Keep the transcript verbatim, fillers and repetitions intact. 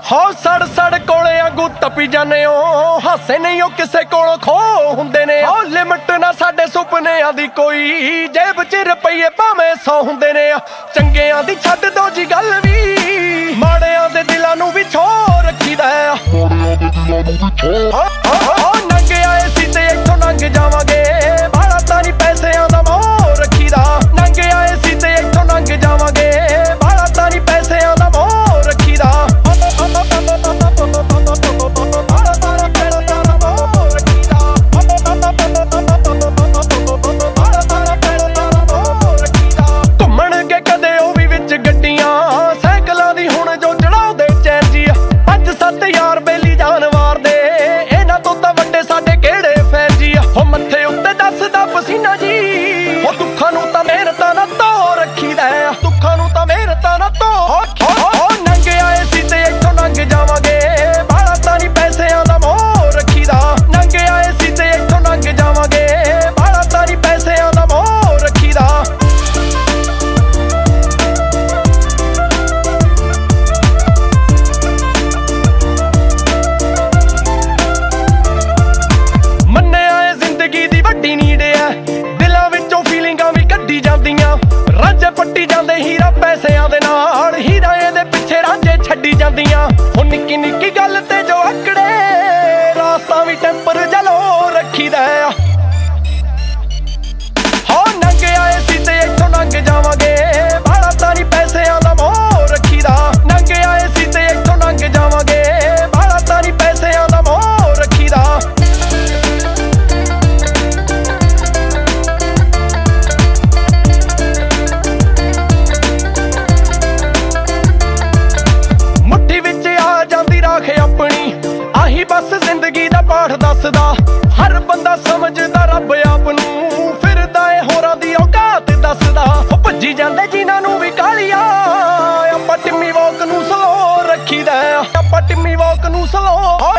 ਹੋ ਸੜ ਸੜ ਕੋਲੇ ਆਂਗੂ ਟੱਪੀ ਜਾਨੇ ਓ, ਹਾਸੇ ਨਹੀਂ ਉਹ ਕਿਸੇ ਕੋਲੋਂ ਖੋ ਹੁੰਦੇ ਨੇ। ਹੋ ਲਿਮਟ ਨਾ ਸਾਡੇ ਸੁਪਨਿਆਂ ਦੀ ਕੋਈ, ਜੇਬ ਚ ਰੁਪਈਏ ਭਾਵੇਂ ਸੌ ਹੁੰਦੇ ਨੇ। ਚੰਗਿਆਂ ਦੀ ਛੱਡ ਦੋ ਜੀ ਗੱਲ ਵੀ, ਮਾੜਿਆਂ ਦੇ ਦਿਲਾਂ ਨੂੰ ਵੀ ਛੋ ਰੱਖੀਦਾ। ਹੋ ਨੰਗ ਆਏ ਸੀ ਤੇ ਇੱਥੋਂ ਲੰਘ ਜਾਵਾਂਗੇ, ਬਾਹਲਾ ਤਾਂ ਨਹੀਂ ਪੈਸਿਆਂ ਦਾ ਮੋਹ ਰੱਖੀਦਾ। ਨੰਗ ਆਏ ਸੀ ਤੇ ਇੱਥੋਂ ਲੰਘ ਜਾਵਾਂਗੇ, ਬਾਹਲਾ ਤਾਂ ਨਹੀਂ ਪੈਸਿਆਂ ਦਾ ਮੋਹ ਰੱਖੀਦਾ। ਘੁੰਮਣਗੇ ਕਦੇ ਉਹ ਵੀ ਵਿੱਚ ਗੱਡੀਆਂ, ਸਾਈਕਲਾਂ ਦੀ ਹੁਣ ਜੋ ਚੜਾਉਂਦੇ ਚੈਨ ਜੀ। ਪੰਜ ਸੱਤ ਯਾਰ ਬੇਲੀ ਜਾਨਵਾਰ ਦੇ, ਇਹਨਾਂ ਤੋਂ ਤਾਂ ਵੱਡੇ ਸਾਡੇ ਕਿਹੜੇ ਫੈਨ ਜੀ। ਹੋ ਮੱਥੇ ਉੱਤੇ ਦੱਸਦਾ ਪਸੀਨਾ ਜੀ, ਉਹ ਦੁੱਖਾਂ ਨੂੰ ਤਾਂ ਮਿਹਨਤਾਂ ਨਾਲ ਧੋ ਰੱਖੀਦਾ। ਦੁੱਖਾਂ ਨੂੰ ਤਾਂ ਮਿਹਨਤਾਂ ਨਾਲ ਧੋ। ਹੋ ਨੰਗ ਆਏ ਸੀ ਤੇ ਇੱਥੋਂ ਲੰਘ ਜਾਵਾਂਗੇ, ਬਾਹਲਾ ਤਾਂ ਨਹੀਂ ਪੈਸਿਆਂ ਦਾ ਮੋਹ ਰੱਖੀਦਾ। ਨੰਗ ਆਏ ਸੀ ਤੇ ਇੱਥੋਂ ਲੰਘ ਜਾਵਾਂਗੇ, ਬਾਹਲਾ ਤਾਂ ਨਹੀਂ ਪੈਸਿਆਂ ਦਾ ਮੋਹ ਰੱਖੀਦਾ। ਮੰਨਿਆ ਏ ਜ਼ਿੰਦਗੀ ਦੀ ਵੱਡੀ ਨੀਡ ਐ, ਦਿਲਾਂ ਵਿੱਚੋਂ ਫੀਲਿੰਗਾਂ ਵੀ ਕੱਢੀ ਜਾਂਦੀਆਂ। ਰਾਂਝੇ ਪੱਟੀ ਜਾਂਦੇ ਹੀਰਾ ਪੈਸਿਆਂ ਦੇ ਨਾਲ, ਹੀਰਾ ਇਹਦੇ ਪਿੱਛੇ ਰਾਂਝੇ ਛੱਡੀ ਜਾਂਦੀਆਂ। ਹੁਣ ਨਿੱਕੀ ਨਿੱਕੀ ਗੱਲ ਤੇ ਜੋ ਆਕੜੇ, ਰਾਸਤਾ ਵੀ ਟੈਂਪਰ ਜਲੋ ਰੱਖੀਦਾ। ਹੋ ਨੰਗ ਆਏ ਸੀ ਤੇ ਇੱਥੋਂ ਲੰਘ ਜਾਵਾਂਗੇ, ਬਾਹਲਾ ਤਾਂ ਨਹੀਂ ਪੈਸਿਆਂ ਦਾ ਮੋਹ ਰੱਖੀਦਾ। ਨੰਗ ਆਏ ਸੀ ਤੇ ਇੱਥੋਂ ਲੰਘ ਜਾਵਾਂਗੇ, ਬਾਹਲਾ ਤਾਂ ਨਹੀਂ ਪੈਸਿਆਂ ਦਾ ਮੋਹ ਰੱਖੀਦਾ। ਮੁੱਠੀ ਵਿੱਚ ਆ ਜਾਂਦੀ ਰਾਖ ਆਪਣੀ, ਆਹੀ ਬਸ ਜ਼ਿੰਦਗੀ ਦਾ ਪਾਠ ਦੱਸਦਾ। ਹਰ ਬੰਦਾ ਸਮਝਦਾ ਰੱਬ ਆਪ ਨੂੰ, ਫਿਰਦਾ ਏ ਹੋਰਾਂ ਦੀ ਔਕਾਤ ਦੱਸਦਾ। ਉਹ ਭੱਜੀ ਜਾਂਦੇ ਜਿਨ੍ਹਾਂ ਨੂੰ ਵੀ ਕਾਲੀਆ, ਆਪਾਂ ਟਿੰਮੀ ਵਾਕ ਨੂੰ ਸਲੋ ਰੱਖੀਦਾ। ਆਪਾਂ ਟਿੰਮੀ ਵਾਕ ਨੂੰ ਸਲੋ